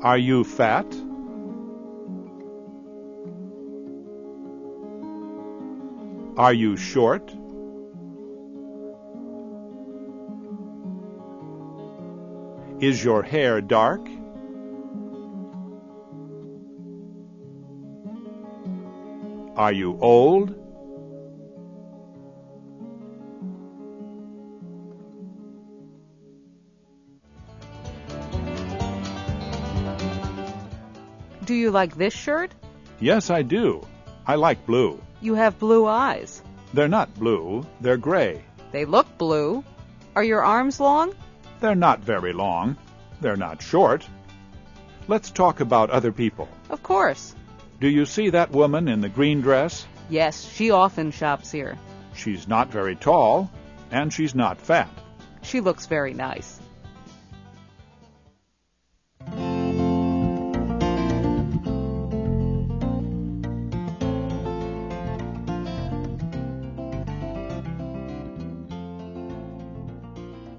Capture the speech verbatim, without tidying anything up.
Are you fat? Are you short? Is your hair dark? Are you old? Do you like this shirt? Yes, I do. I like blue. You have blue eyes. They're not blue, they're gray. They look blue. Are your arms long? They're not very long. They're not short. Let's talk about other people. Of course. Do you see that woman in the green dress? Yes, she often shops here. She's not very tall, and she's not fat. She looks very nice.